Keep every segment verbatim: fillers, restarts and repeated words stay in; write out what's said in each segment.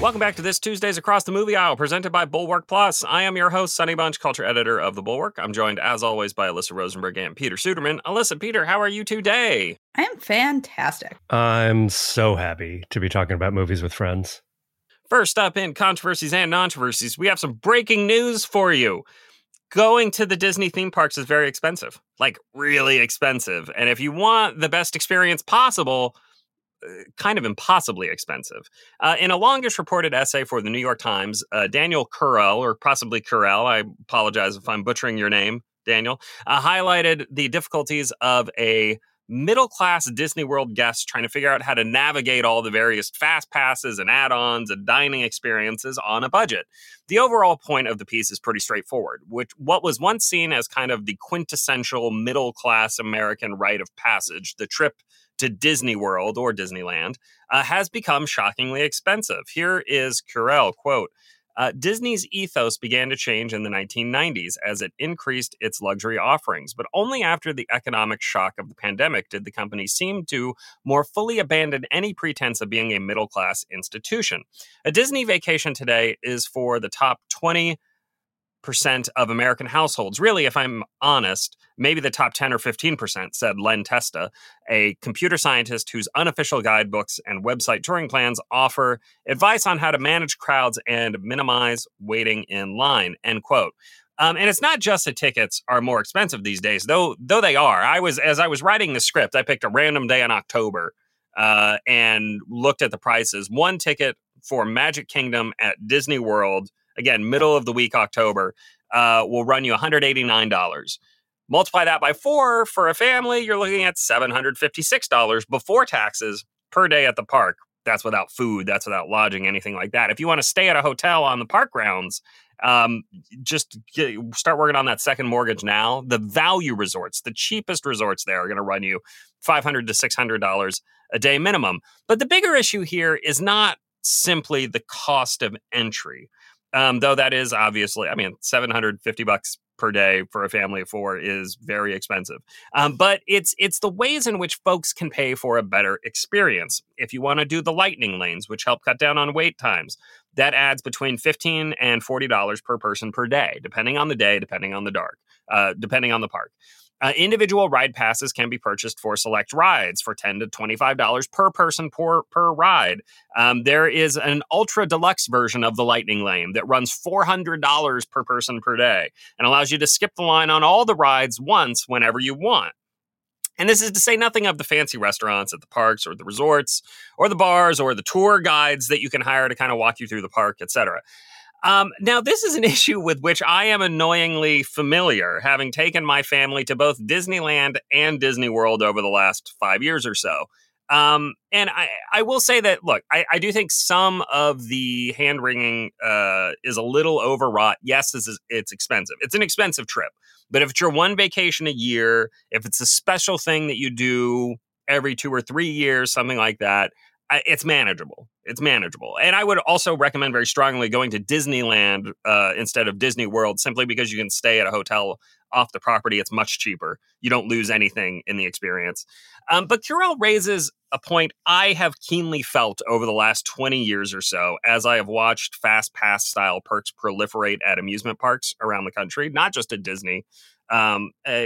Welcome back to this Tuesdays Across the Movie Aisle, presented by Bulwark Plus. I am your host, Sonny Bunch, culture editor of The Bulwark. I'm joined, as always, by Alyssa Rosenberg and Peter Suderman. Alyssa, Peter, how are you today? I am fantastic. I'm so happy to be talking about movies with friends. First up in controversies and controversies, we have some breaking news for you. Going to the Disney theme parks is very expensive, like really expensive. And if you want the best experience possible, kind of impossibly expensive. Uh, in a longish reported essay for the New York Times, uh, Daniel Curell, or possibly Curell, I apologize if I'm butchering your name, Daniel, uh, highlighted the difficulties of a middle-class Disney World guest trying to figure out how to navigate all the various fast passes and add-ons and dining experiences on a budget. The overall point of the piece is pretty straightforward, which what was once seen as kind of the quintessential middle-class American rite of passage, the trip to Disney World or Disneyland, uh, has become shockingly expensive. Here is Curell, quote, uh, Disney's ethos began to change in the nineteen nineties as it increased its luxury offerings, but only after the economic shock of the pandemic did the company seem to more fully abandon any pretense of being a middle-class institution. A Disney vacation today is for the top twenty percent of American households. Really, if I'm honest, maybe the top ten or fifteen percent, said Len Testa, a computer scientist whose unofficial guidebooks and website touring plans offer advice on how to manage crowds and minimize waiting in line, end quote. Um, and it's not just that tickets are more expensive these days, though though they are. I was As I was writing the script, I picked a random day in October uh, and looked at the prices. One ticket for Magic Kingdom at Disney World, again, middle of the week, October, uh, will run you one hundred eighty-nine dollars. Multiply that by four for a family, you're looking at seven hundred fifty-six dollars before taxes per day at the park. That's without food, that's without lodging, anything like that. If you want to stay at a hotel on the park grounds, um, just get, start working on that second mortgage now. The value resorts, the cheapest resorts there, are going to run you five hundred to six hundred dollars a day minimum. But the bigger issue here is not simply the cost of entry. Um, though that is obviously, I mean, seven hundred fifty bucks per day for a family of four is very expensive. Um, but it's it's the ways in which folks can pay for a better experience. If you want to do the lightning lanes, which help cut down on wait times, that adds between fifteen and forty dollars per person per day, depending on the day, depending on the dark, uh, depending on the park. Uh, individual ride passes can be purchased for select rides for ten to twenty-five dollars per person per, per ride. Um, there is an ultra deluxe version of the Lightning Lane that runs four hundred dollars per person per day and allows you to skip the line on all the rides once whenever you want. And this is to say nothing of the fancy restaurants at the parks or the resorts or the bars or the tour guides that you can hire to kind of walk you through the park, et cetera. Um, now, this is an issue with which I am annoyingly familiar, having taken my family to both Disneyland and Disney World over the last five years or so. Um, and I, I will say that, look, I, I do think some of the hand-wringing uh, is a little overwrought. Yes, this is, it's expensive. It's an expensive trip. But if it's your one vacation a year, if it's a special thing that you do every two or three years, something like that, it's manageable. It's manageable. And I would also recommend very strongly going to Disneyland uh, instead of Disney World, simply because you can stay at a hotel off the property. It's much cheaper. You don't lose anything in the experience. Um, but Curell raises a point I have keenly felt over the last twenty years or so as I have watched fast pass style perks proliferate at amusement parks around the country, not just at Disney. Um, uh,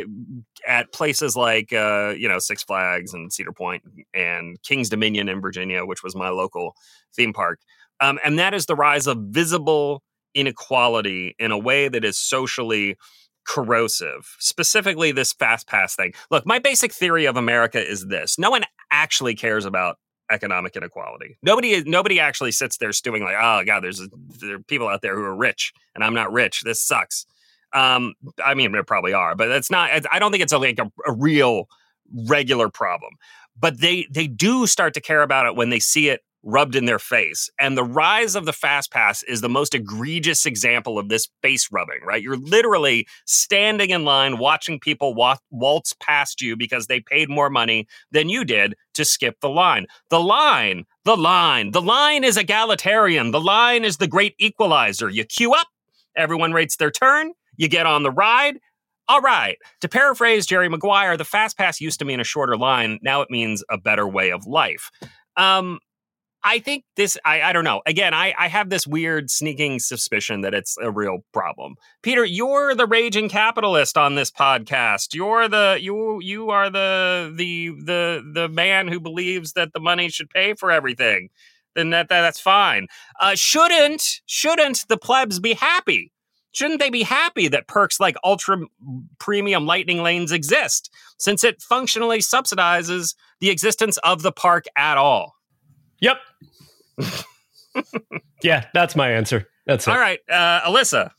at places like, uh, you know, Six Flags and Cedar Point and King's Dominion in Virginia, which was my local theme park. Um, and that is the rise of visible inequality in a way that is socially corrosive, specifically this fast pass thing. Look, my basic theory of America is this. No one actually cares about economic inequality. Nobody nobody actually sits there stewing like, oh, God, there's a, there are people out there who are rich and I'm not rich. This sucks. Um, I mean, there probably are, but it's not, I don't think it's a, like a, a real regular problem, but they, they do start to care about it when they see it rubbed in their face. And the rise of the fast pass is the most egregious example of this face rubbing, right? You're literally standing in line watching people wa- waltz past you because they paid more money than you did to skip the line. The line, the line, the line is egalitarian. The line is the great equalizer. You queue up, everyone waits their turn. You get on the ride. All right. To paraphrase Jerry Maguire, the fast pass used to mean a shorter line. Now it means a better way of life. Um, I think this, I, I don't know. Again, I, I have this weird sneaking suspicion that it's a real problem. Peter, you're the raging capitalist on this podcast. You're the you you are the the the the man who believes that the money should pay for everything. Then that, that that's fine. Uh, shouldn't shouldn't the plebs be happy? Shouldn't they be happy that perks like ultra premium lightning lanes exist, since it functionally subsidizes the existence of the park at all? Yep. Yeah, that's my answer. That's it. All right, uh, Alyssa.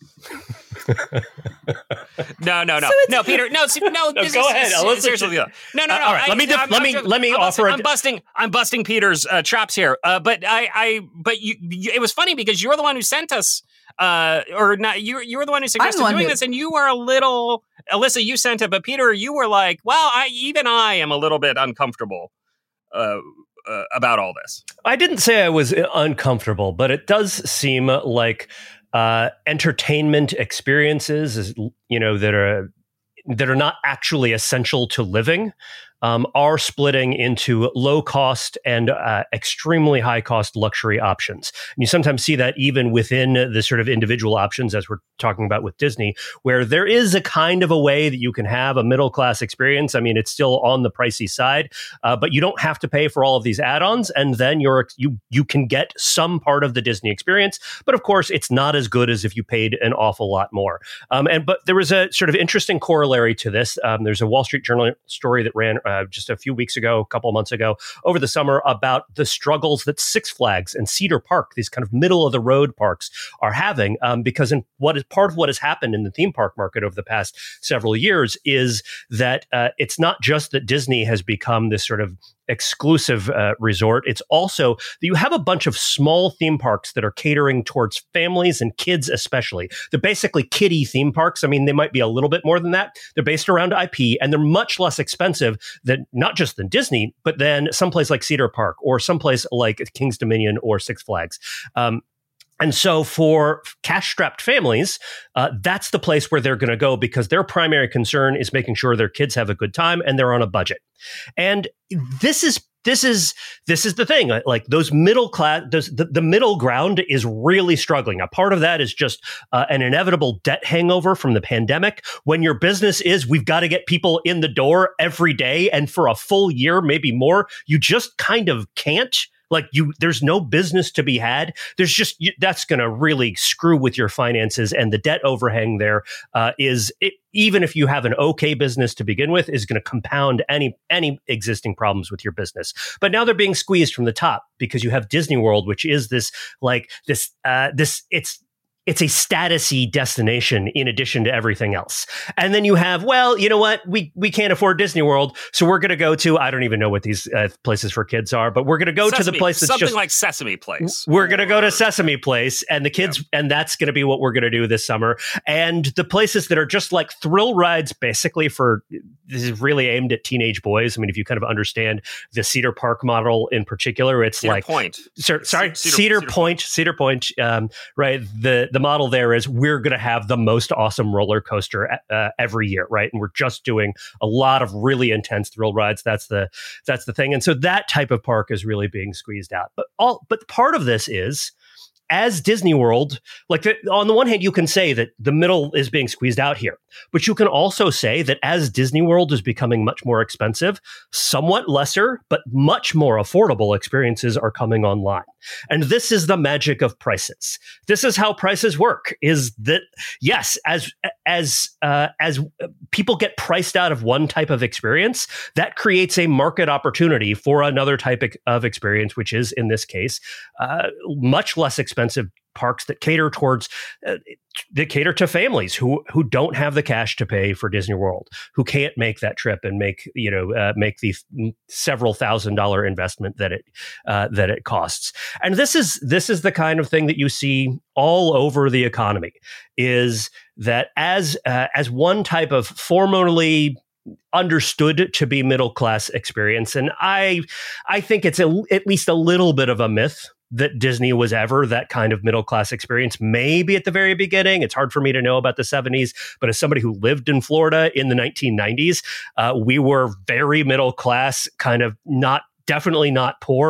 no, no, no, So no, Peter. No, see, no. No, this go is, ahead. is, Alyssa, seriously, no, no, no. Uh, all right, I, let me def- I'm, let I'm me just, let me I'm offer. Busting, a I'm busting. I'm busting Peter's uh, chops here. Uh, but I, I, but you, you. It was funny because you're the one who sent us, uh, or not. You, you were the one who suggested one doing who- this, and you were a little. Alyssa, you sent it, but Peter, you were like, well, I even I am a little bit uncomfortable. Uh, Uh, about all this. I didn't say I was uncomfortable, but it does seem like uh, entertainment experiences, is, you know, that are that are not actually essential to living, um, are splitting into low cost and uh, extremely high cost luxury options. And you sometimes see that even within the sort of individual options, as we're talking about with Disney, where there is a kind of a way that you can have a middle class experience. I mean, it's still on the pricey side, uh, but you don't have to pay for all of these add-ons, and then you're you you can get some part of the Disney experience. But of course, it's not as good as if you paid an awful lot more. Um, and but there was a sort of interesting corollary to this. Um, there's a Wall Street Journal story that ran uh, just a few weeks ago, a couple of months ago, over the summer, about the struggles that Six Flags and Cedar Park, these kind of middle of the road parks, are having, um, because in what is part of what has happened in the theme park market over the past several years is that uh, it's not just that Disney has become this sort of exclusive uh, resort. It's also that you have a bunch of small theme parks that are catering towards families and kids, especially. They're basically kiddie theme parks. I mean, they might be a little bit more than that. They're based around I P, and they're much less expensive than not just than Disney, but then someplace like Cedar Park or someplace like King's Dominion or Six Flags. Um, And so for cash-strapped families, uh, that's the place where they're going to go, because their primary concern is making sure their kids have a good time and they're on a budget. And this is this is this is the thing. Like those middle class, those, the, the middle ground is really struggling. A part of that is just uh, an inevitable debt hangover from the pandemic. When your business is, we've got to get people in the door every day, and for a full year, maybe more, you just kind of can't. Like you, there's no business to be had. There's just, you, that's going to really screw with your finances, and the debt overhang there uh, is, it, even if you have an okay business to begin with, is going to compound any any existing problems with your business. But now they're being squeezed from the top because you have Disney World, which is this like this uh, this it's. It's a status-y destination in addition to everything else. And then you have, well, you know what? We we can't afford Disney World, so we're going to go to, I don't even know what these uh, places for kids are, but we're going to go Sesame, to the place that's something just... like Sesame Place. We're going to go to Sesame Place, and the kids, yeah. and that's going to be what we're going to do this summer. And the places that are just like thrill rides, basically for, this is really aimed at teenage boys. I mean, if you kind of understand the Cedar Park model in particular, it's Cedar like... Point. Sorry, Cedar, Cedar, Cedar Point, Point, Cedar Point, um, right? The the model there is we're going to have the most awesome roller coaster uh, every year, right? And we're just doing a lot of really intense thrill rides. That's the that's the thing. And so that type of park is really being squeezed out. But all but part of this is, as Disney World, like the, on the one hand, you can say that the middle is being squeezed out here, but you can also say that as Disney World is becoming much more expensive, somewhat lesser, but much more affordable experiences are coming online. And this is the magic of prices. This is how prices work, is that, yes, as as uh, as people get priced out of one type of experience, that creates a market opportunity for another type of experience, which is, in this case, uh, much less expensive parks that cater towards uh, that cater to families who who don't have the cash to pay for Disney World, who can't make that trip and make you know uh, make the f- several thousand dollar investment that it uh, that it costs. And this is this is the kind of thing that you see all over the economy, is that as uh, as one type of formerly understood to be middle class experience, and I I think it's a, at least a little bit of a myth that Disney was ever that kind of middle class experience. Maybe at the very beginning. It's hard for me to know about the seventies, but as somebody who lived in Florida in the nineteen nineties, uh, we were very middle class, kind of not, definitely not poor, but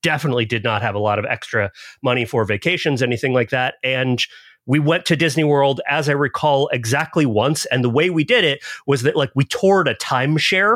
definitely did not have a lot of extra money for vacations, anything like that. And we went to Disney World, as I recall, exactly once. And the way we did it was that like we toured a timeshare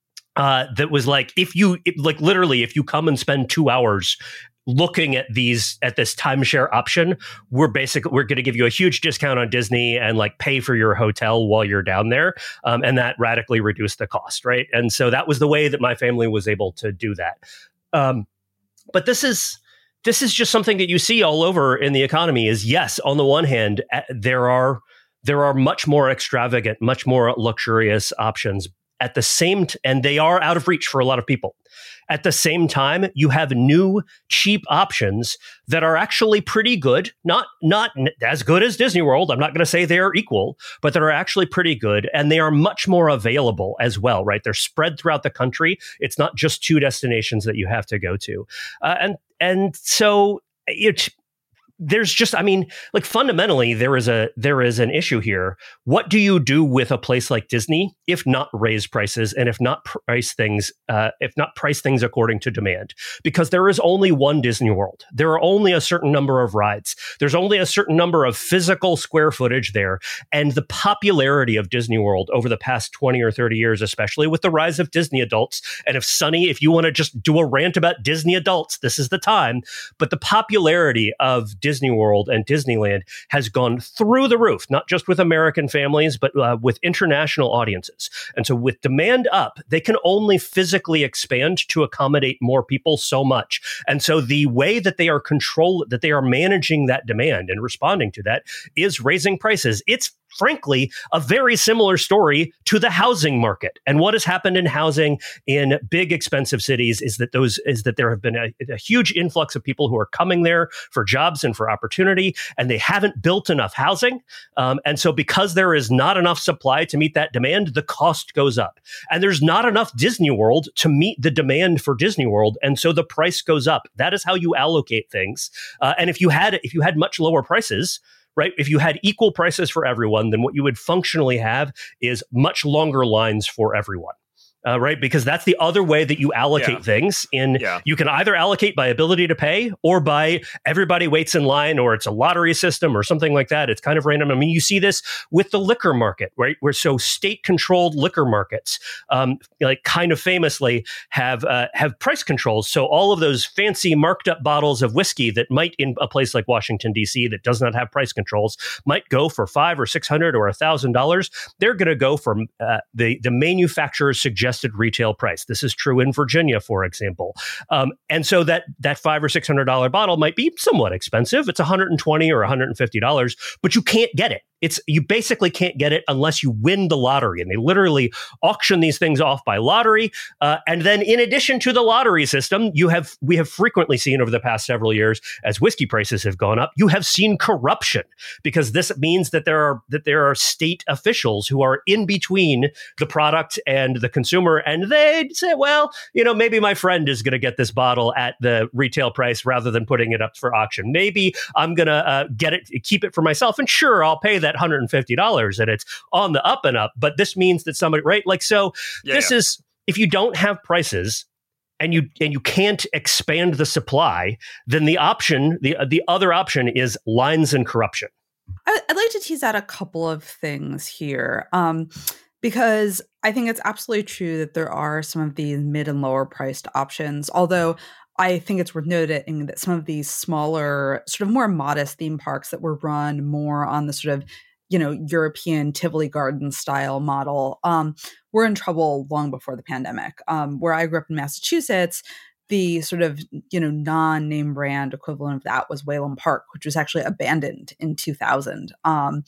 uh, that was like, if you it, like literally, if you come and spend two hours looking at these at this timeshare option, we're basically we're going to give you a huge discount on Disney and like pay for your hotel while you're down there, um, and that radically reduced the cost, right? And so that was the way that my family was able to do that. Um, but this is this is just something that you see all over in the economy. Is yes, on the one hand, uh, there are there are much more extravagant, much more luxurious options at the same t- and they are out of reach for a lot of people. At the same time, you have new cheap options that are actually pretty good. Not not as good as Disney World. I'm not going to say they're equal, but that are actually pretty good. And they are much more available as well, right? They're spread throughout the country. It's not just two destinations that you have to go to. Uh, and and so it there's just, I mean, like fundamentally, there is a there is an issue here. What do you do with a place like Disney if not raise prices and if not price things, uh, if not price things according to demand? Because there is only one Disney World. There are only a certain number of rides. There's only a certain number of physical square footage there. And the popularity of Disney World over the past twenty or thirty years, especially with the rise of Disney adults. And if Sunny, if you want to just do a rant about Disney adults, this is the time. But the popularity of Disney World and Disneyland has gone through the roof, not just with American families, but uh, with international audiences. And so with demand up, they can only physically expand to accommodate more people so much. And so the way that they are control that they are managing that demand and responding to that is raising prices. It's frankly, a very similar story to the housing market. And what has happened in housing in big, expensive cities is that those is that there have been a, a huge influx of people who are coming there for jobs and for opportunity, and they haven't built enough housing. Um, and so because there is not enough supply to meet that demand, the cost goes up. And there's not enough Disney World to meet the demand for Disney World. And so the price goes up. That is how you allocate things. Uh, and if you had if you had much lower prices, right? If you had equal prices for everyone, then what you would functionally have is much longer lines for everyone. Uh, right? Because that's the other way that you allocate yeah. things. In yeah. You can either allocate by ability to pay or by everybody waits in line, or it's a lottery system or something like that. It's kind of random. I mean, you see this with the liquor market, right? Where so state-controlled liquor markets, um, like kind of famously, have uh, have price controls. So all of those fancy marked-up bottles of whiskey that might, in a place like Washington D C that does not have price controls, might go for five or six hundred or a thousand dollars. They're going to go from uh, the the manufacturer's suggested retail price. This is true in Virginia, for example. Um, and so that that five or six hundred dollar bottle might be somewhat expensive. It's one hundred twenty or one hundred fifty dollars, but you can't get it. It's you basically can't get it unless you win the lottery, and they literally auction these things off by lottery. Uh, and then, in addition to the lottery system, you have we have frequently seen over the past several years, as whiskey prices have gone up, you have seen corruption, because this means that there are that there are state officials who are in between the product and the consumer, and they say, well, you know, maybe my friend is going to get this bottle at the retail price rather than putting it up for auction. Maybe I'm going to uh, get it, keep it for myself, and sure, I'll pay that one hundred fifty dollars, and it's on the up and up. But this means that somebody, right? Like, so yeah, this yeah. is, if you don't have prices and you and you can't expand the supply, then the option, the the other option is lines and corruption. I, I'd like to tease out a couple of things here. Um, because I think it's absolutely true that there are some of these mid and lower priced options, although I think it's worth noting that some of these smaller, sort of more modest theme parks that were run more on the sort of, you know, European Tivoli Garden style model um, were in trouble long before the pandemic. Um, where I grew up in Massachusetts, the sort of, you know, non-name brand equivalent of that was Whalum Park, which was actually abandoned in two thousand. Um,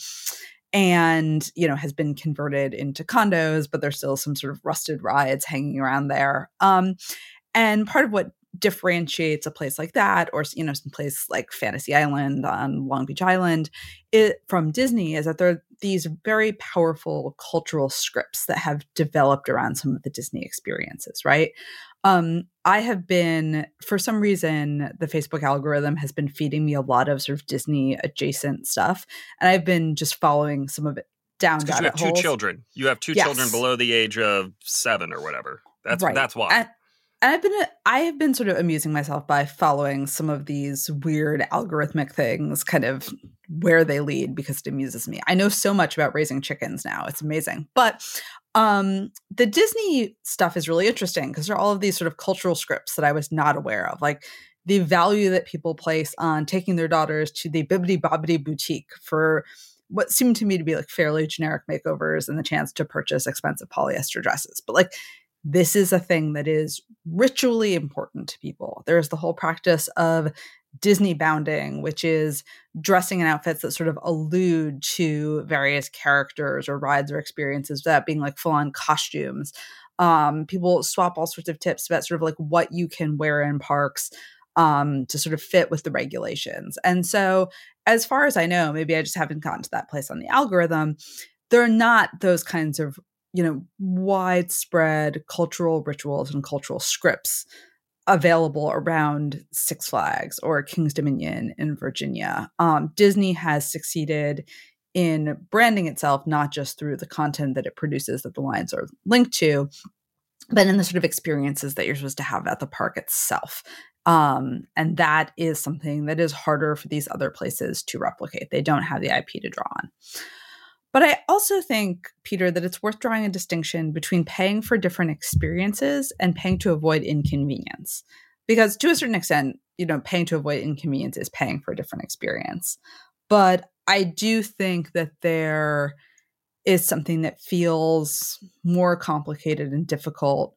and, you know, has been converted into condos, but there's still some sort of rusted rides hanging around there. Um, and part of what differentiates a place like that, or, you know, some place like Fantasy Island on Long Beach Island, it, from Disney, is that there are these very powerful cultural scripts that have developed around some of the Disney experiences, right? Um, I have been, for some reason, the Facebook algorithm has been feeding me a lot of sort of Disney adjacent stuff, and I've been just following some of it down rabbit holes. You have two children. You have two yes. children below the age of seven or whatever. That's right. that's why. And, And I've been I have been sort of amusing myself by following some of these weird algorithmic things, kind of where they lead, because it amuses me. I know so much about raising chickens now. It's amazing. But um, the Disney stuff is really interesting because there are all of these sort of cultural scripts that I was not aware of. Like the value that people place on taking their daughters to the Bibbidi Bobbidi boutique for what seemed to me to be like fairly generic makeovers and the chance to purchase expensive polyester dresses. But like, this is a thing that is ritually important to people. There's the whole practice of Disney bounding, which is dressing in outfits that sort of allude to various characters or rides or experiences without being like full-on costumes. Um, people swap all sorts of tips about sort of like what you can wear in parks um, to sort of fit with the regulations. And so as far as I know, maybe I just haven't gotten to that place on the algorithm, there are not those kinds of you know, widespread cultural rituals and cultural scripts available around Six Flags or King's Dominion in Virginia. Um, Disney has succeeded in branding itself, not just through the content that it produces that the lines are linked to, but in the sort of experiences that you're supposed to have at the park itself. Um, and that is something that is harder for these other places to replicate. They don't have the I P to draw on. But I also think, Peter, that it's worth drawing a distinction between paying for different experiences and paying to avoid inconvenience. Because to a certain extent, you know, paying to avoid inconvenience is paying for a different experience. But I do think that there is something that feels more complicated and difficult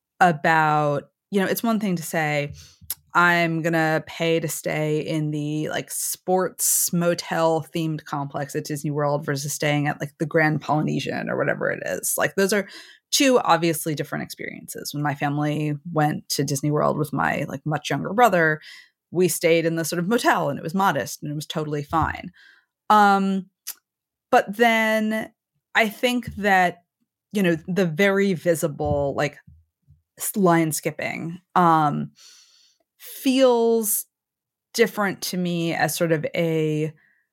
about, you know, it's one thing to say, I'm going to pay to stay in the like sports motel themed complex at Disney World versus staying at like the Grand Polynesian or whatever it is. Like those are two obviously different experiences. When my family went to Disney World with my like much younger brother, we stayed in the sort of motel and it was modest and it was totally fine. Um, but then I think that, you know, the very visible like line skipping, um, feels different to me as sort of a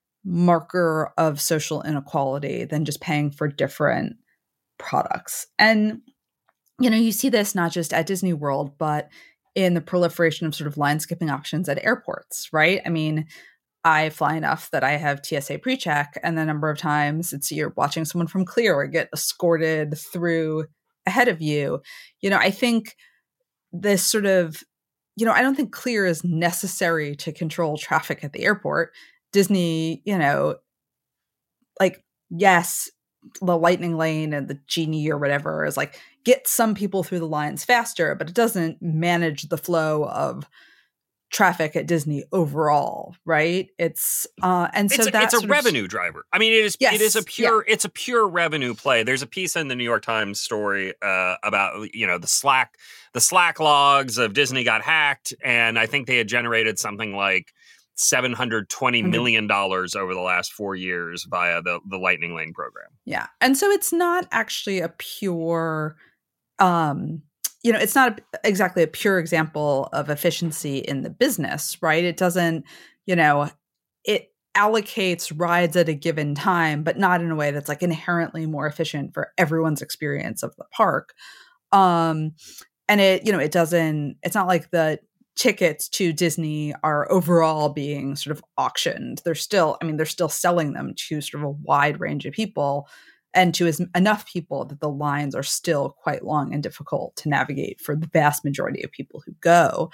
marker of social inequality than just paying for different products. And, you know, you see this not just at Disney World, but in the proliferation of sort of line skipping options at airports, right? I mean, I fly enough that I have T S A pre-check, and the number of times it's you're watching someone from Clear get escorted through ahead of you. You know, I think this sort of You know, I don't think Clear is necessary to control traffic at the airport. Disney, you know, like, yes, the Lightning Lane and the Genie or whatever is like, get some people through the lines faster, but it doesn't manage the flow of traffic at Disney overall, right? It's uh and so it's a, that's it's a revenue of, driver. I mean, it is yes, it is a pure yeah. it's a pure revenue play. There's a piece in the New York Times story uh, about you know the Slack the Slack logs of Disney got hacked, and I think they had generated something like seven hundred twenty million dollars over the last four years via the the Lightning Lane program. Yeah, and so it's not actually a pure. Um, You know, it's not exactly a pure example of efficiency in the business, right? It doesn't, you know, it allocates rides at a given time, but not in a way that's like inherently more efficient for everyone's experience of the park. Um, and it, you know, it doesn't, it's not like the tickets to Disney are overall being sort of auctioned. They're still, I mean, they're still selling them to sort of a wide range of people. And to as, enough people that the lines are still quite long and difficult to navigate for the vast majority of people who go.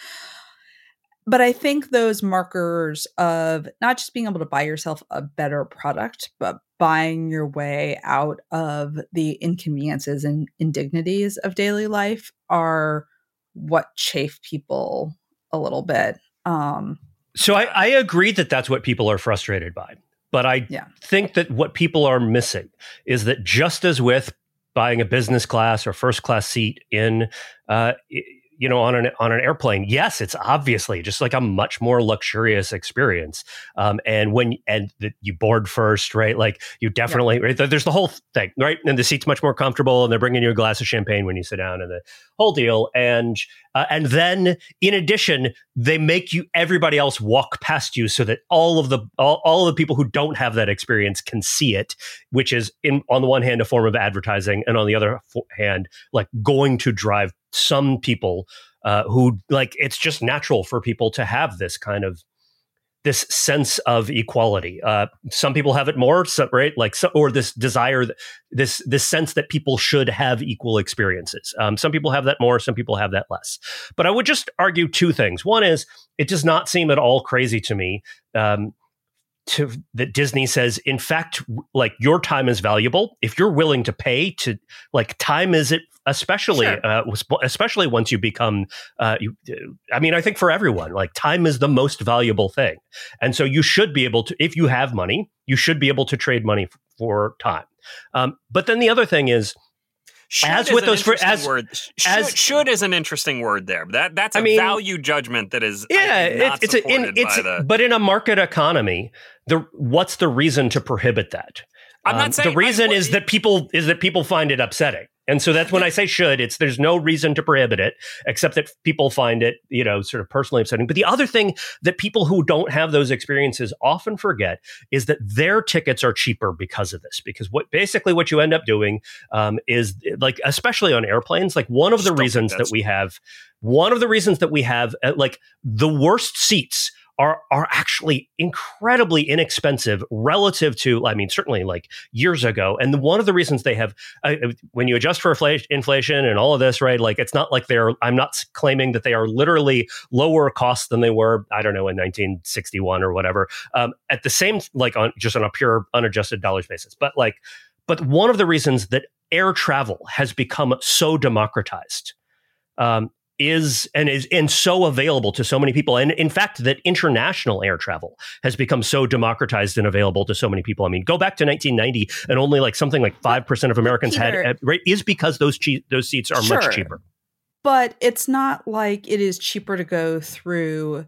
But I think those markers of not just being able to buy yourself a better product, but buying your way out of the inconveniences and indignities of daily life are what chafe people a little bit. Um, so I, I agree that that's what people are frustrated by. But I yeah. think that what people are missing is that just as with buying a business class or first class seat in, uh, you know, on an on an airplane, yes, it's obviously just like a much more luxurious experience. Um, and when and the, you board first, right? Like you definitely, yeah. right? There's the whole thing, right? And the seat's much more comfortable, and they're bringing you a glass of champagne when you sit down, and the whole deal. And uh, and then in addition, they make you everybody else walk past you so that all of the all, all of the people who don't have that experience can see it, which is in on the one hand a form of advertising, and on the other hand, like going to drive some people uh, who like it's just natural for people to have this kind of this sense of equality. Uh, some people have it more, so, right? Like, so, or this desire, this this sense that people should have equal experiences. Um, some people have that more, some people have that less. But I would just argue two things. One is, it does not seem at all crazy to me um, to that Disney says, in fact, like your time is valuable. If you're willing to pay to, like, time is it. Especially, sure. uh, especially once you become, uh, you, I mean, I think for everyone, like time is the most valuable thing. And so you should be able to, if you have money, you should be able to trade money f- for time. Um, but then the other thing is, should as is with those, fr- as, word. Should, as, should is an interesting word there. That That's a I mean, value judgment that is yeah, I, not it, it's, a, in, it's the... But in a market economy, the what's the reason to prohibit that? I'm not um, saying the reason I, is that people is that people find it upsetting. And so that's when I say should, it's there's no reason to prohibit it, except that people find it, you know, sort of personally upsetting. But the other thing that people who don't have those experiences often forget is that their tickets are cheaper because of this. Because what basically what you end up doing um, is like, especially on airplanes, like one of the reasons that we have, one of the reasons that we have uh, like the worst seats are are actually incredibly inexpensive relative to, I mean, certainly like years ago. And the, one of the reasons they have, uh, when you adjust for infl- inflation and all of this, right, like it's not like they're, I'm not claiming that they are literally lower cost than they were, I don't know, in nineteen sixty-one or whatever, um, at the same, like on just on a pure unadjusted dollars basis. But like, but one of the reasons that air travel has become so democratized, um, is and is and so available to so many people. And in fact, that international air travel has become so democratized and available to so many people. I mean, go back to nineteen ninety and only like something like five percent of Americans Peter, had, right, is because those che- those seats are sure, much cheaper. But it's not like it is cheaper to go through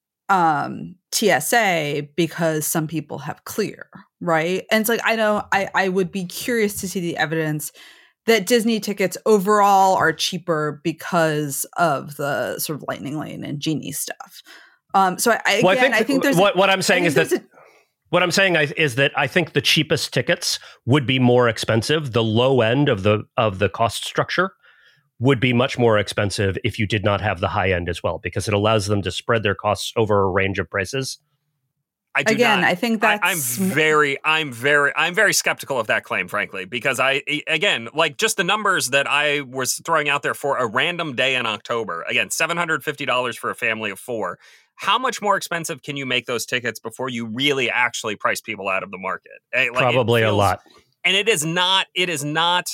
um, T S A because some people have clear, right? And it's like, I know I, I would be curious to see the evidence that Disney tickets overall are cheaper because of the sort of Lightning Lane and Genie stuff. Um, so I, again, well, I think, I think there's what, what I'm saying is that a, what I'm saying is that I think the cheapest tickets would be more expensive. The low end of the of the cost structure would be much more expensive if you did not have the high end as well, because it allows them to spread their costs over a range of prices. I do Again, not, I think that's I, I'm very, I'm very, I'm very skeptical of that claim, frankly, because I, again, like just the numbers that I was throwing out there for a random day in October, again, seven hundred fifty dollars for a family of four. How much more expensive can you make those tickets before you really actually price people out of the market? Like, Probably feels, a lot. And it is not, it is not,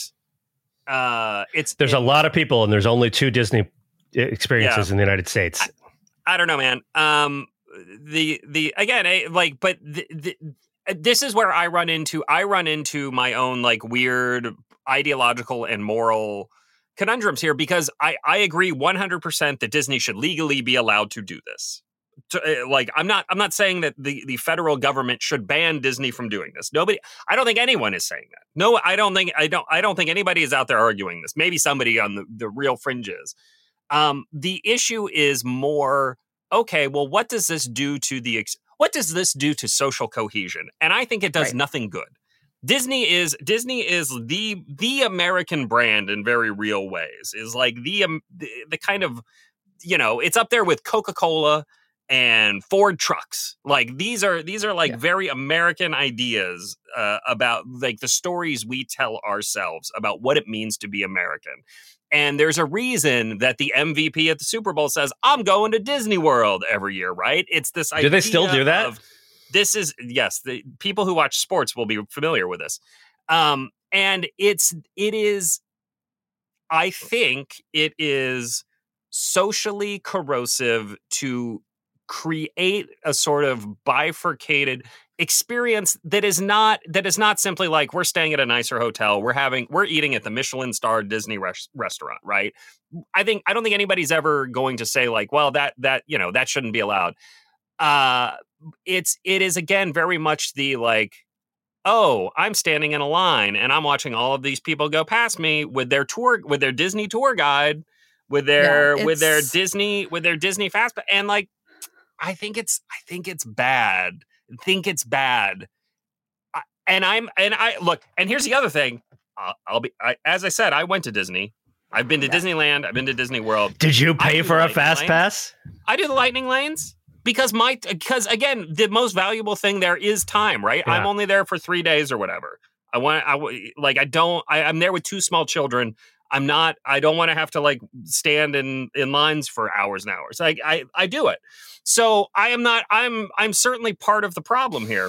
uh, it's, there's it, a lot of people and there's only two Disney experiences yeah. in the United States. I, I don't know, man. Um, the the again I, like but the, the, this is where I run into I run into my own like weird ideological and moral conundrums here, because I I agree one hundred percent that Disney should legally be allowed to do this. To, like I'm not I'm not saying that the the federal government should ban Disney from doing this. Nobody I don't think anyone is saying that. No, I don't think I don't I don't think anybody is out there arguing this. Maybe somebody on the, the real fringes. Um, the issue is more, okay, well, what does this do to the ex- what does this do to social cohesion? And I think it does right. nothing good. Disney is Disney is the the American brand in very real ways. Is like the um, the, the kind of, you know, it's up there with Coca-Cola and Ford trucks. Like these are these are like yeah. very American ideas uh, about like the stories we tell ourselves about what it means to be American. And there's a reason that the M V P at the Super Bowl says, I'm going to Disney World every year, right? It's this idea. Do they still do that? Of, this is, yes, the people who watch sports will be familiar with this. Um, and it's, it is, I think it is socially corrosive to create a sort of bifurcated experience that is not that is not simply like we're staying at a nicer hotel, we're having we're eating at the Michelin starred Disney res- restaurant, right? I think I don't think anybody's ever going to say like, well, that that you know that shouldn't be allowed. Uh, it's it is again very much the like, oh, I'm standing in a line and I'm watching all of these people go past me with their tour with their Disney tour guide, with their yeah, with their Disney with their Disney fast and like. I think it's I think it's bad. I think it's bad. I, and I'm and I look, and here's the other thing. I'll, I'll be I, as I said, I went to Disney I've been to Yeah. Disneyland. I've been to Disney World. Did you I pay do for a lightning fast lanes. pass? I do the lightning lanes because my because again, the most valuable thing there is time, right? Yeah. I'm only there for three days or whatever. I want I w- like I don't I, I'm there with two small children. I'm not I don't want to have to like stand in in lines for hours and hours. Like I I do it. So I am not I'm I'm certainly part of the problem here.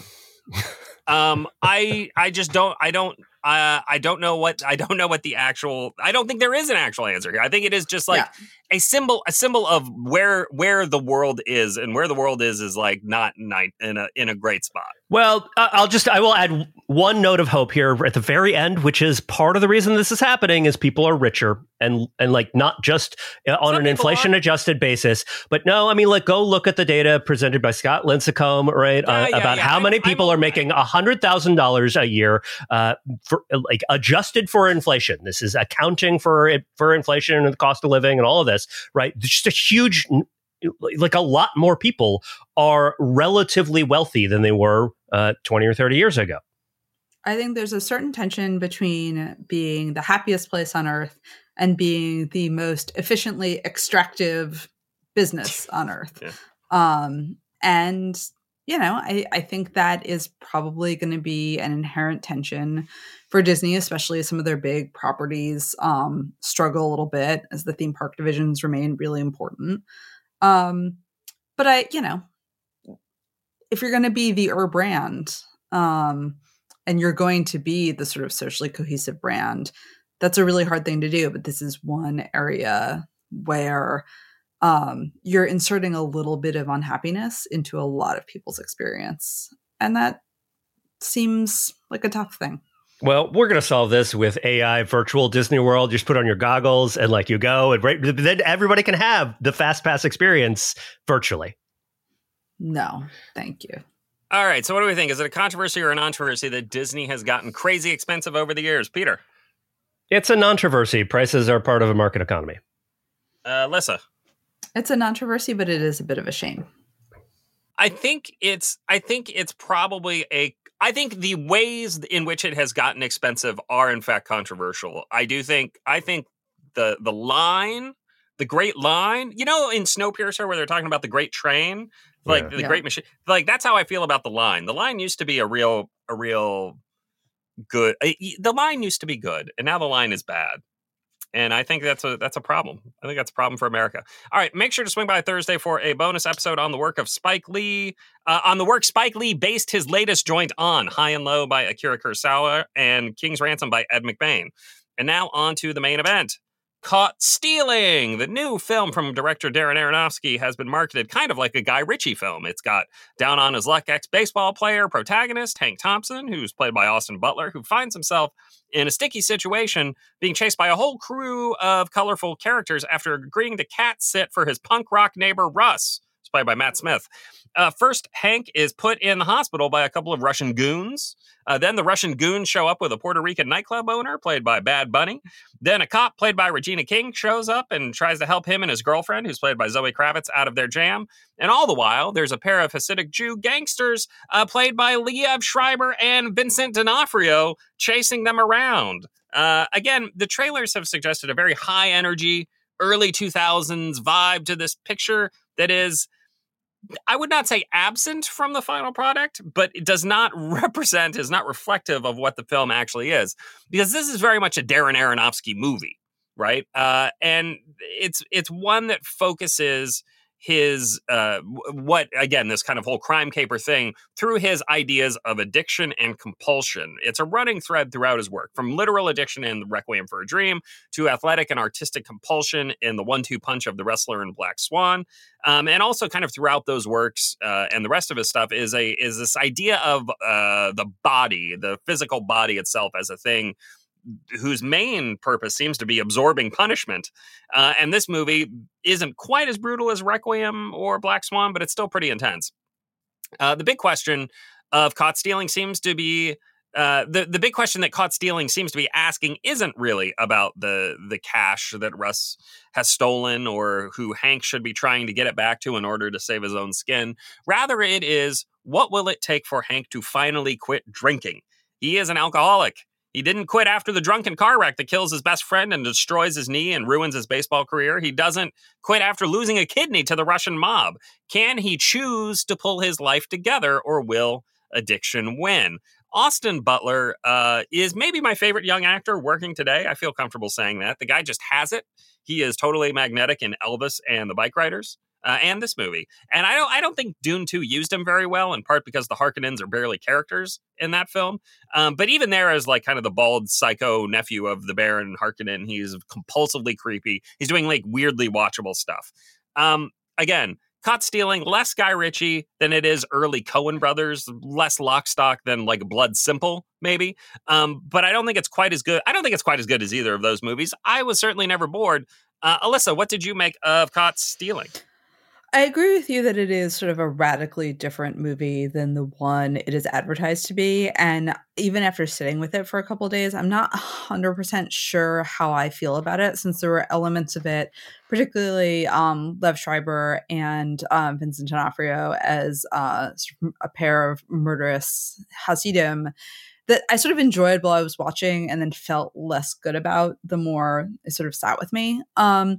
um I I just don't I don't uh, I don't know what I don't know what the actual I don't think there is an actual answer here. I think it is just like Yeah. a symbol a symbol of where where the world is, and where the world is is like not night in a in a great spot. Well, uh, I'll just I will add one note of hope here at the very end, which is part of the reason this is happening is people are richer and and like not just uh, on Some an people inflation adjusted basis, but no, I mean like go look at the data presented by Scott Lincecum, right, Yeah, uh, yeah, about yeah. how I'm- many I'm people all are right. making a hundred thousand dollars a year, uh, for like adjusted for inflation. This is accounting for it for inflation and the cost of living and all of this, right? Just a huge. Like a lot more people are relatively wealthy than they were uh, twenty or thirty years ago. I think there's a certain tension between being the happiest place on earth and being the most efficiently extractive business on earth. Yeah. Um, and, you know, I, I think that is probably going to be an inherent tension for Disney, especially as some of their big properties um, struggle a little bit as the theme park divisions remain really important. Um, but I, you know, if you're going to be the Ur brand, um, and you're going to be the sort of socially cohesive brand, that's a really hard thing to do. But this is one area where um, you're inserting a little bit of unhappiness into a lot of people's experience. And that seems like a tough thing. Well, we're going to solve this with A I virtual Disney World. You just put on your goggles and like you go and right, then everybody can have the Fast Pass experience virtually. No, thank you. All right, so what do we think? Is it a controversy or a controversy that Disney has gotten crazy expensive over the years? Peter? It's a controversy. Prices are part of a market economy. Uh, Lissa? It's a controversy, but it is a bit of a shame. I think it's I think it's probably a I think the ways in which it has gotten expensive are in fact controversial. I do think I think the the line, the Great Line, you know, in Snowpiercer where they're talking about the Great Train, like Yeah. the Yeah. Great Machine, like that's how I feel about the line. The line used to be a real a real good. uh, The line used to be good, and now the line is bad. And I think that's a that's a problem. I think that's a problem for America. All right, make sure to swing by Thursday for a bonus episode on the work of Spike Lee, uh, on the work Spike Lee based his latest joint on, High and Low by Akira Kurosawa and King's Ransom by Ed McBain. And now on to the main event. Caught Stealing, the new film from director Darren Aronofsky, has been marketed kind of like a Guy Ritchie film. It's got down on his luck ex-baseball player protagonist Hank Thompson, who's played by Austin Butler, who finds himself in a sticky situation being chased by a whole crew of colorful characters after agreeing to cat sit for his punk rock neighbor Russ, who's played by Matt Smith. Uh, first, Hank is put in the hospital by a couple of Russian goons. Uh, then the Russian goons show up with a Puerto Rican nightclub owner, played by Bad Bunny. Then a cop, played by Regina King, shows up and tries to help him and his girlfriend, who's played by Zoe Kravitz, out of their jam. And all the while, there's a pair of Hasidic Jew gangsters, uh, played by Liev Schreiber and Vincent D'Onofrio, chasing them around. Uh, again, the trailers have suggested a very high-energy, early two thousands vibe to this picture that is, I would not say absent from the final product, but it does not represent, is not reflective of what the film actually is. Because this is very much a Darren Aronofsky movie, right? Uh, and it's it's one that focuses his, uh, what, again, this kind of whole crime caper thing through his ideas of addiction and compulsion. It's a running thread throughout his work, from literal addiction in The Requiem for a Dream to athletic and artistic compulsion in The One Two Punch of the Wrestler and Black Swan. Um, and also kind of throughout those works uh, and the rest of his stuff is a is this idea of uh, the body, the physical body itself as a thing whose main purpose seems to be absorbing punishment. Uh, and this movie isn't quite as brutal as Requiem or Black Swan, but it's still pretty intense. Uh, the big question of Caught Stealing seems to be Uh, the the big question that Caught Stealing seems to be asking isn't really about the the cash that Russ has stolen or who Hank should be trying to get it back to in order to save his own skin. Rather, it is, what will it take for Hank to finally quit drinking? He is an alcoholic. He didn't quit after the drunken car wreck that kills his best friend and destroys his knee and ruins his baseball career. He doesn't quit after losing a kidney to the Russian mob. Can he choose to pull his life together, or will addiction win? Austin Butler uh, is maybe my favorite young actor working today. I feel comfortable saying that. The guy just has it. He is totally magnetic in Elvis and the Bike Riders. Uh, and this movie. And I don't I don't think Dune two used him very well, in part because the Harkonnens are barely characters in that film. Um, but even there, as like kind of the bald psycho nephew of the Baron Harkonnen, he's compulsively creepy. He's doing like weirdly watchable stuff. Um, again, Caught Stealing, less Guy Ritchie than it is early Coen brothers, less Lock, Stock than like Blood Simple, maybe. Um, but I don't think it's quite as good. I don't think it's quite as good as either of those movies. I was certainly never bored. Uh, Alyssa, what did you make of Caught Stealing? I agree with you that it is sort of a radically different movie than the one it is advertised to be. And even after sitting with it for a couple of days, I'm not one hundred percent sure how I feel about it, since there were elements of it, particularly um, Lev Schreiber and um, Vincent D'Onofrio as uh, sort of a pair of murderous Hasidim, that I sort of enjoyed while I was watching and then felt less good about the more it sort of sat with me. Um,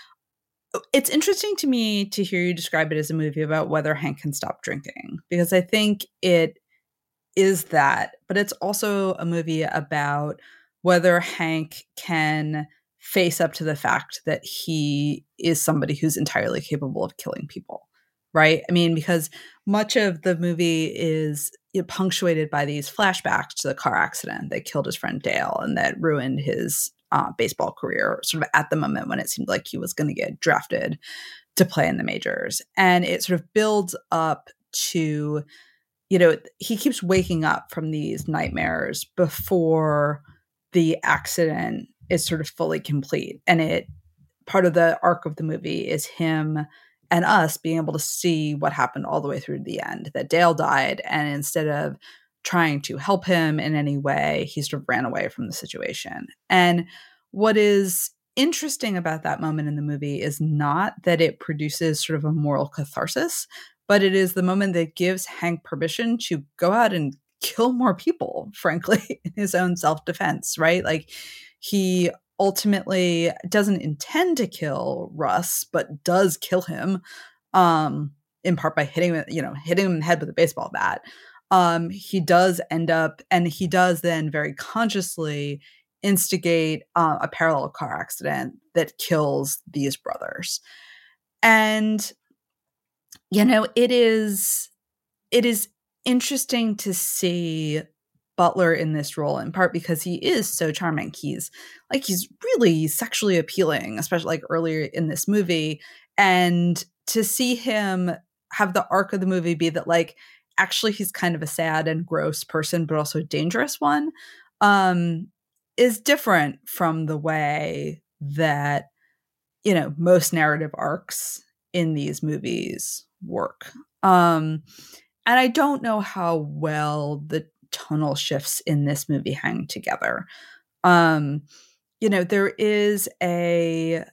It's interesting to me to hear you describe it as a movie about whether Hank can stop drinking, because I think it is that, but it's also a movie about whether Hank can face up to the fact that he is somebody who's entirely capable of killing people, right? I mean, because much of the movie is punctuated by these flashbacks to the car accident that killed his friend Dale and that ruined his Uh, baseball career, sort of at the moment when it seemed like he was going to get drafted to play in the majors. And it sort of builds up to, you know, he keeps waking up from these nightmares before the accident is sort of fully complete. And it, part of the arc of the movie is him and us being able to see what happened all the way through to the end, that Dale died. And instead of trying to help him in any way, he sort of ran away from the situation. And what is interesting about that moment in the movie is not that it produces sort of a moral catharsis, but it is the moment that gives Hank permission to go out and kill more people, frankly, in his own self-defense, right? Like, he ultimately doesn't intend to kill Russ, but does kill him, um, in part by hitting him, you know, hitting him in the head with a baseball bat. Um, he does end up, and he does then very consciously instigate uh, a parallel car accident that kills these brothers. And, you know, it is, it is interesting to see Butler in this role, in part because he is so charming. He's like, he's really sexually appealing, especially like earlier in this movie. And to see him have the arc of the movie be that, like, actually he's kind of a sad and gross person, but also a dangerous one, um, is different from the way that, you know, most narrative arcs in these movies work. Um, and I don't know how well the tonal shifts in this movie hang together. Um, you know, there is a,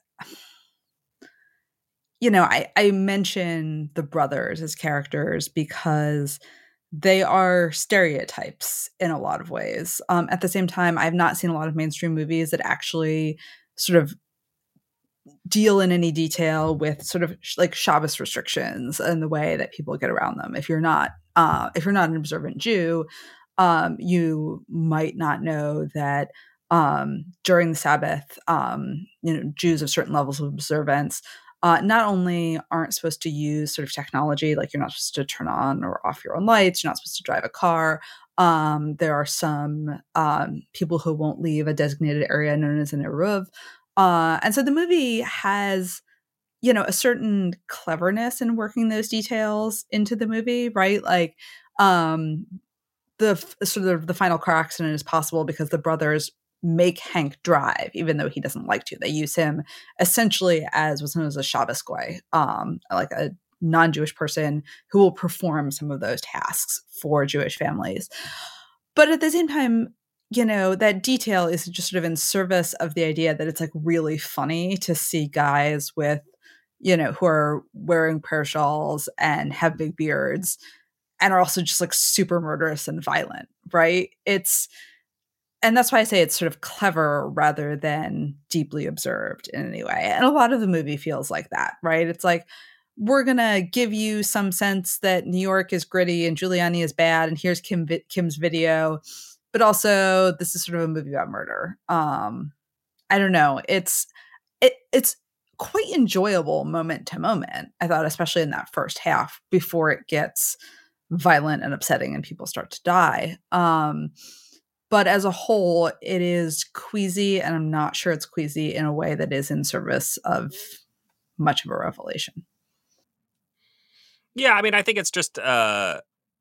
you know, I, I mention the brothers as characters because they are stereotypes in a lot of ways. Um, at the same time, I've not seen a lot of mainstream movies that actually sort of deal in any detail with sort of sh- like Shabbos restrictions and the way that people get around them. If you're not, uh, if you're not an observant Jew, um, you might not know that um, during the Sabbath, um, you know, Jews of certain levels of observance Uh, not only aren't supposed to use sort of technology, like you're not supposed to turn on or off your own lights, you're not supposed to drive a car. Um, there are some um, people who won't leave a designated area known as an eruv. Uh, and so the movie has, you know, a certain cleverness in working those details into the movie, right? Like um, the sort of the final car accident is possible because the brothers make Hank drive, even though he doesn't like to. They use him essentially as what's known as a Shabbos goy, um, like a non-Jewish person who will perform some of those tasks for Jewish families. But at the same time, you know, that detail is just sort of in service of the idea that it's like really funny to see guys with, you know, who are wearing prayer shawls and have big beards and are also just like super murderous and violent, right? It's and that's why I say it's sort of clever rather than deeply observed in any way. And a lot of the movie feels like that, right? It's like, we're going to give you some sense that New York is gritty and Giuliani is bad. And here's Kim, Kim's video. But also, this is sort of a movie about murder. Um, I don't know. It's it, it's quite enjoyable moment to moment, I thought, especially in that first half before it gets violent and upsetting and people start to die. Um, but as a whole, it is queasy, and I'm not sure it's queasy in a way that is in service of much of a revelation. Yeah, I mean, I think it's just uh,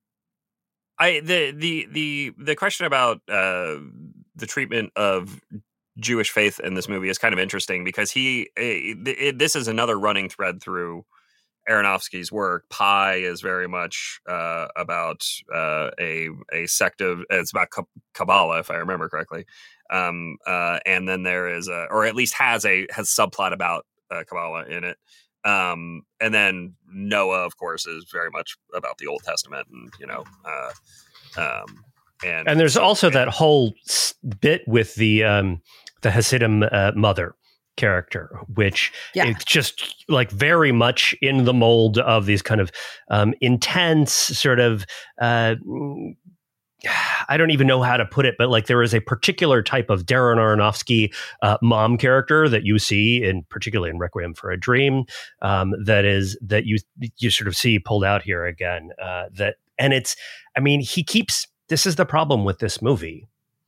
I the the the the question about uh, the treatment of Jewish faith in this movie is kind of interesting because he it, it, this is another running thread through Aronofsky's work. Pi is very much uh, about uh, a a sect of it's about Kabbalah, if I remember correctly, um, uh, and then there is a, or at least has a has subplot about uh, Kabbalah in it. Um, and then Noah, of course, is very much about the Old Testament, and you know, uh, um, and and there's so, also and, that whole bit with the um, the Hasidim uh, mother character, which yeah. it's just like very much in the mold of these kind of um, intense sort of. Uh, I don't even know how to put it, but like there is a particular type of Darren Aronofsky uh, mom character that you see in particularly in Requiem for a Dream um, that is that you you sort of see pulled out here again. Uh, that and it's I mean he keeps this is the problem with this movie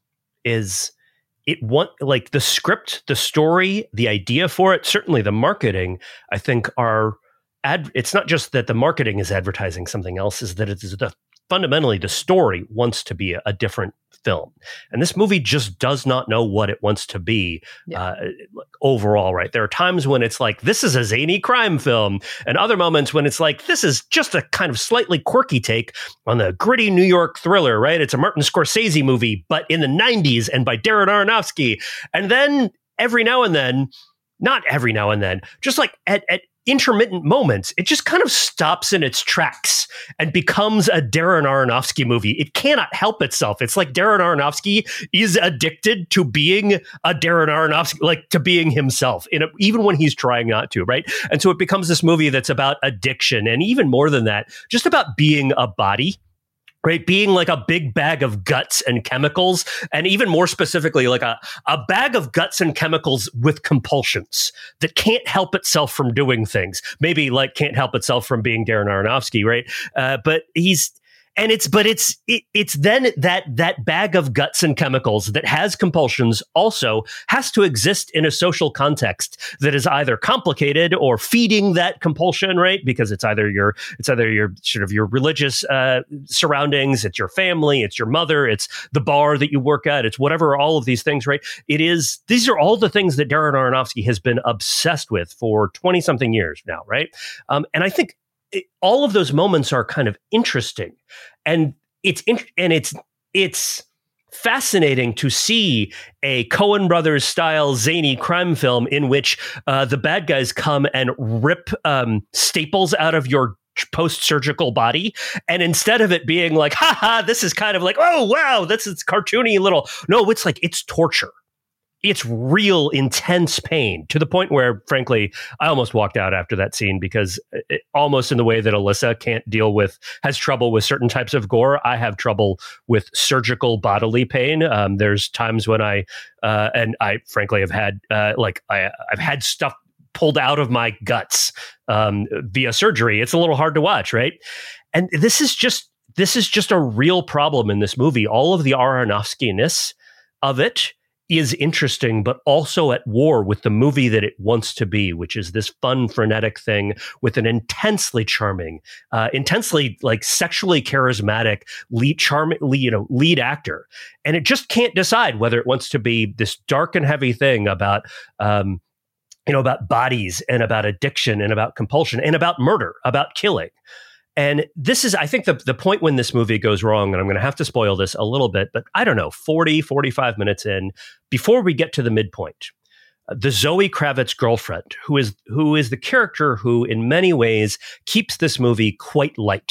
is it want like the script, the story, the idea for it, certainly the marketing, I think are ad. It's not just that the marketing is advertising something else, is that it is the fundamentally, the story wants to be a, a different film. And this movie just does not know what it wants to be yeah. uh, overall, right? There are times when it's like, this is a zany crime film, and other moments when it's like, this is just a kind of slightly quirky take on the gritty New York thriller, right? It's a Martin Scorsese movie, but in the nineties and by Darren Aronofsky. And then every now and then, not every now and then, just like at, at intermittent moments, it just kind of stops in its tracks and becomes a Darren Aronofsky movie. It cannot help itself. It's like Darren Aronofsky is addicted to being a Darren Aronofsky, like to being himself, in a, even when he's trying not to, right? And so it becomes this movie that's about addiction, and even more than that, just about being a body. Right, being like a big bag of guts and chemicals, and even more specifically, like a, a bag of guts and chemicals with compulsions that can't help itself from doing things. Maybe like can't help itself from being Darren Aronofsky, right? Uh, but he's and it's but it's it, it's then that that bag of guts and chemicals that has compulsions also has to exist in a social context that is either complicated or feeding that compulsion, right? Because it's either your it's either your sort of your religious uh, surroundings, it's your family, it's your mother, it's the bar that you work at, it's whatever, all of these things, right? It is these are all the things that Darren Aronofsky has been obsessed with for twenty something years now, right? Um, and I think. It, all of those moments are kind of interesting, and it's in, and it's it's fascinating to see a Coen Brothers style zany crime film in which uh, the bad guys come and rip um, staples out of your post-surgical body, and instead of it being like, ha ha, this is kind of like, oh wow, this is cartoony little. No, it's like it's torture. It's real intense pain to the point where, frankly, I almost walked out after that scene because it, almost in the way that Alyssa can't deal with, has trouble with certain types of gore, I have trouble with surgical bodily pain. Um, there's times when I, uh, and I frankly have had, uh, like, I, I've had stuff pulled out of my guts um, via surgery. It's a little hard to watch, right? And this is just, this is just a real problem in this movie. All of the Aronofsky-ness of it is interesting, but also at war with the movie that it wants to be, which is this fun, frenetic thing with an intensely charming, uh, intensely like sexually charismatic lead, charm, lead, you know, lead actor, and it just can't decide whether it wants to be this dark and heavy thing about, um, you know, about bodies and about addiction and about compulsion and about murder, about killing. And this is, I think, the, the point when this movie goes wrong, and I'm going to have to spoil this a little bit, but I don't know, forty, forty-five minutes in, before we get to the midpoint, uh, the Zoe Kravitz girlfriend, who is who is the character who in many ways keeps this movie quite light,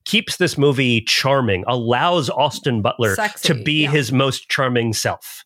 keeps this movie charming, allows Austin Butler Sexy, to be yeah. his most charming self.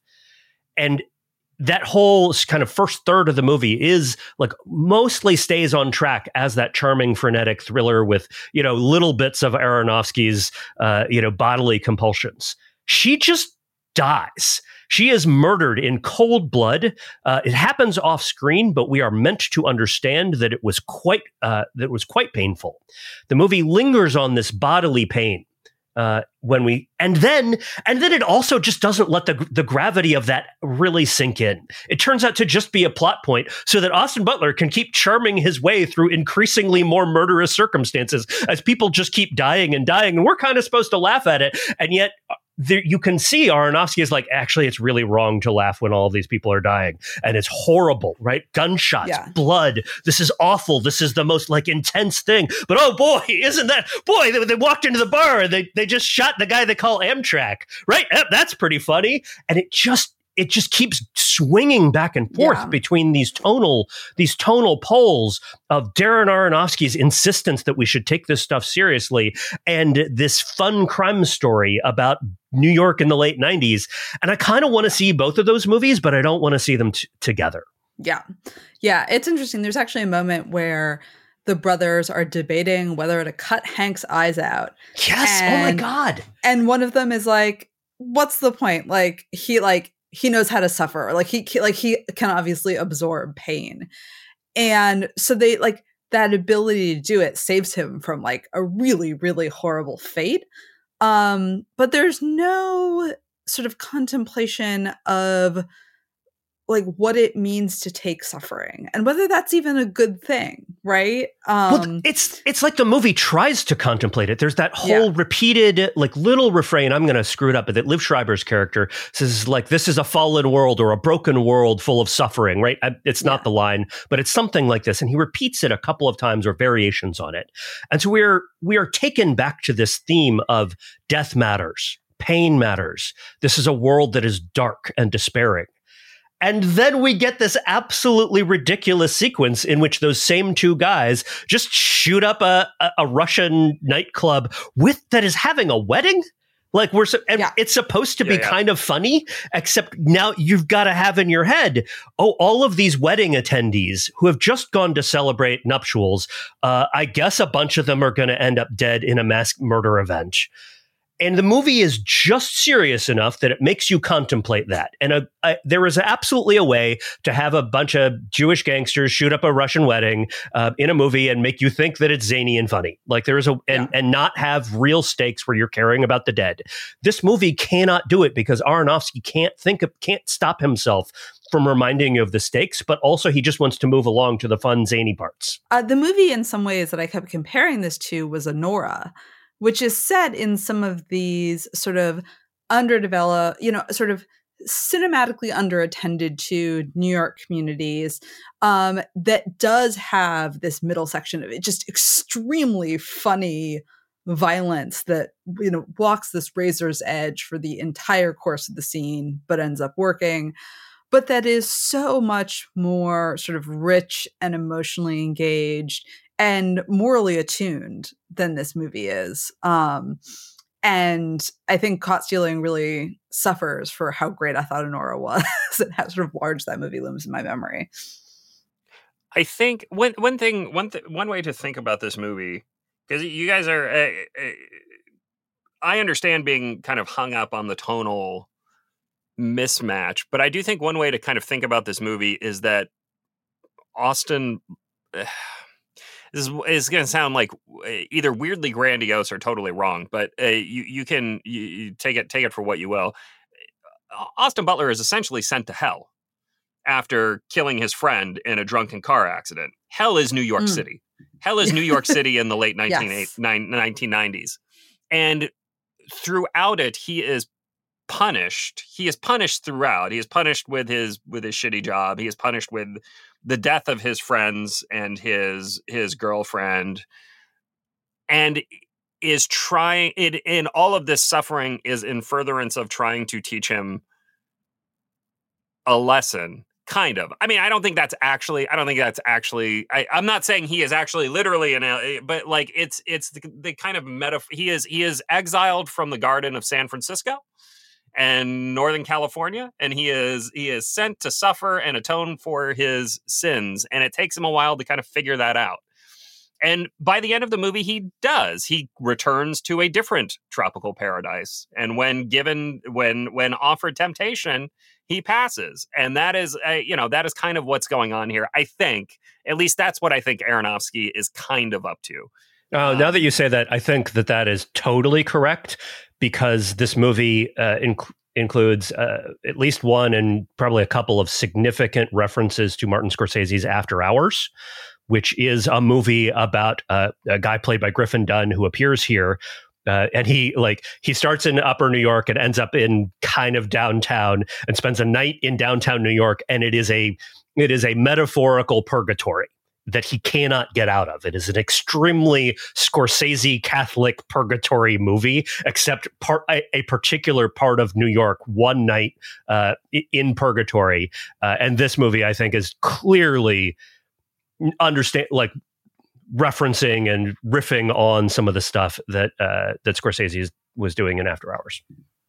And that whole kind of first third of the movie is like mostly stays on track as that charming, frenetic thriller with, you know, little bits of Aronofsky's, uh, you know, bodily compulsions. She just dies. She is murdered in cold blood. Uh, it happens off screen, but we are meant to understand that it was quite uh, that it was quite painful. The movie lingers on this bodily pain. Uh, when we and then and then it also just doesn't let the the gravity of that really sink in. It turns out to just be a plot point so that Austin Butler can keep charming his way through increasingly more murderous circumstances as people just keep dying and dying, and we're kind of supposed to laugh at it, and yet there, you can see Aronofsky is like, actually, it's really wrong to laugh when all of these people are dying. And it's horrible, right? Gunshots, Yeah. blood. This is awful. This is the most like intense thing. But oh boy, isn't that, boy, they, they walked into the bar and they, they just shot the guy they call Amtrak, right? That's pretty funny. And it just, it just keeps swinging back and forth Yeah. between these tonal these tonal poles of Darren Aronofsky's insistence that we should take this stuff seriously and this fun crime story about New York in the late nineties. And I kind of want to see both of those movies, but I don't want to see them t- together. Yeah. Yeah. It's interesting. There's actually a moment where the brothers are debating whether to cut Hank's eyes out. Yes. And, oh my God. And one of them is like, what's the point? Like, he like, he knows how to suffer. Like he, like he can obviously absorb pain. And so they like that ability to do it saves him from like a really, really horrible fate. Um, but there's no sort of contemplation of like what it means to take suffering and whether that's even a good thing, right? Um, well, it's it's like the movie tries to contemplate it. There's that whole Yeah. repeated like little refrain. I'm going to screw it up, but that Liv Schreiber's character says like, "This is a fallen world or a broken world full of suffering." Right? I, it's not Yeah. the line, but it's something like this, and he repeats it a couple of times or variations on it. And so we're we are taken back to this theme of death matters, pain matters. This is a world that is dark and despairing. And then we get this absolutely ridiculous sequence in which those same two guys just shoot up a, a, a Russian nightclub with that is having a wedding. Like we're, so, and Yeah. it's supposed to Yeah, be yeah. kind of funny, except now you've got to have in your head, oh, all of these wedding attendees who have just gone to celebrate nuptials. Uh, I guess a bunch of them are going to end up dead in a mass murder event. And the movie is just serious enough that it makes you contemplate that. And a, a, there is absolutely a way to have a bunch of Jewish gangsters shoot up a Russian wedding uh, in a movie and make you think that it's zany and funny. Like there is a and, Yeah. and not have real stakes where you're caring about the dead. This movie cannot do it because Aronofsky can't think of can't stop himself from reminding you of the stakes, but also he just wants to move along to the fun zany parts. Uh, the movie, in some ways, that I kept comparing this to was Anora, which is set in some of these sort of underdeveloped, you know, sort of cinematically underattended to New York communities um, that does have this middle section of it, just extremely funny violence that, you know, walks this razor's edge for the entire course of the scene, but ends up working. But that is so much more sort of rich and emotionally engaged and morally attuned than this movie is. Um, and I think Caught Stealing really suffers for how great I thought Anora was. It has sort of large that movie looms in my memory. I think one one thing one th- one way to think about this movie, because you guys are, uh, uh, I understand being kind of hung up on the tonal mismatch, but I do think one way to kind of think about this movie is that Austin. Uh, this is, is going to sound like either weirdly grandiose or totally wrong, but uh, you you can you, you take it take it for what you will. Austin Butler is essentially sent to hell after killing his friend in a drunken car accident. Hell is New York Mm. City. Hell is New York City in the late Yes. nineteen nineties. And throughout it, he is punished. He is punished throughout. He is punished with his with his shitty job. He is punished with the death of his friends and his his girlfriend. And is trying it in all of this suffering is in furtherance of trying to teach him a lesson, Kind of. I mean, I don't think that's actually, I don't think that's actually, I, I'm not saying he is actually literally in a, but like it's, it's the, the kind of metaphor. He is, he is exiled from the Garden of San Francisco and Northern California. And he is, he is sent to suffer and atone for his sins. And it takes him a while to kind of figure that out. And by the end of the movie, he does. He returns to a different tropical paradise. And when given, when, when offered temptation, he passes. And that is, a, you know, that is kind of what's going on here. I think, at least that's what I think Aronofsky is kind of up to. Uh, um, now that you say that, I think that that is totally correct, because this movie uh, inc- includes uh, at least one and probably a couple of significant references to Martin Scorsese's After Hours, which is a movie about uh, a guy played by Griffin Dunne who appears here. Uh, and he like he starts in upper New York and ends up in kind of downtown and spends a night in downtown New York. And it is a it is a metaphorical purgatory that he cannot get out of. It is an extremely Scorsese Catholic purgatory movie, except part a, a particular part of New York one night uh, in purgatory. Uh, and this movie, I think, is clearly understand like referencing and riffing on some of the stuff that uh, that Scorsese was doing in After Hours.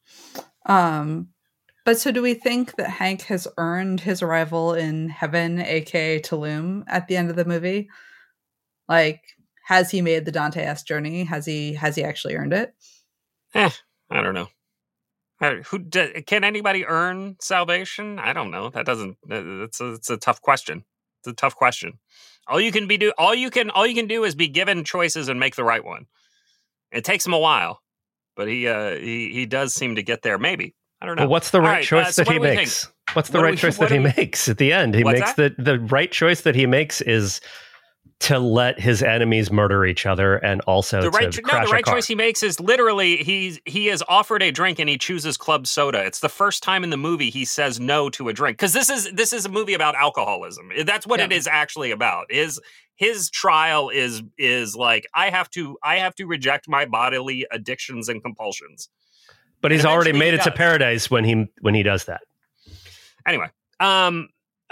Um, but so do we think that Hank has earned his arrival in heaven, aka Tulum, at the end of the movie? Like, has he made the Dante-esque journey? Has he has he actually earned it? Eh, I don't know. I, who can anybody earn salvation? I don't know. That doesn't. It's a, it's a tough question. It's a tough question. All you can be do all you can all you can do is be given choices and make the right one. It takes him a while, but he uh, he he does seem to get there. Maybe. I don't know. Well, what's the right, right choice uh, so that he makes? Think? What's the what right we, choice that he we, makes at the end? He makes that? the the right choice that he makes is to let his enemies murder each other and also the right, to no, crash the right a car. choice he makes is literally he's he is offered a drink and he chooses club soda. It's the first time in the movie he says no to a drink, because this is this is a movie about alcoholism. That's what yeah. it is actually about. Is his trial is is like I have to I have to reject my bodily addictions and compulsions. But and he's already made he it does. to paradise when he when he does that. Anyway, um.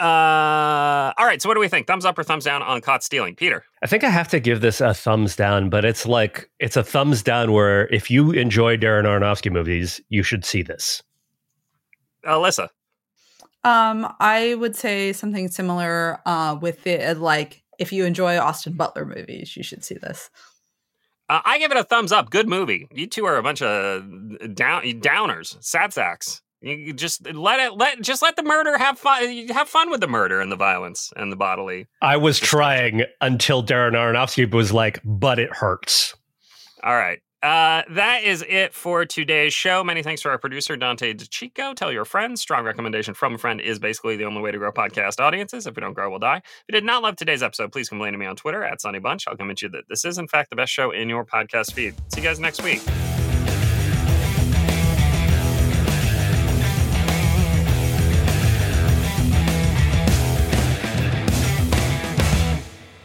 Uh, all right. So what do we think? Thumbs up or thumbs down on Caught Stealing? Peter? I think I have to give this a thumbs down, but it's like, it's a thumbs down where if you enjoy Darren Aronofsky movies, you should see this. Alyssa? Um, I would say something similar uh, with it. Like, if you enjoy Austin Butler movies, you should see this. Uh, I give it a thumbs up. Good movie. You two are a bunch of down downers, sad sacks. You just let it let just let the murder have fun. Have fun with the murder and the violence and the bodily. I was trying until Darren Aronofsky was like, "But it hurts." All right, uh, that is it for today's show. Many thanks to our producer Dante DeChico. Tell your friends. Strong recommendation from a friend is basically the only way to grow podcast audiences. If we don't grow, we'll die. If you did not love today's episode, please complain to me on Twitter at Sunny Bunch. I'll convince you that this is in fact the best show in your podcast feed. See you guys next week.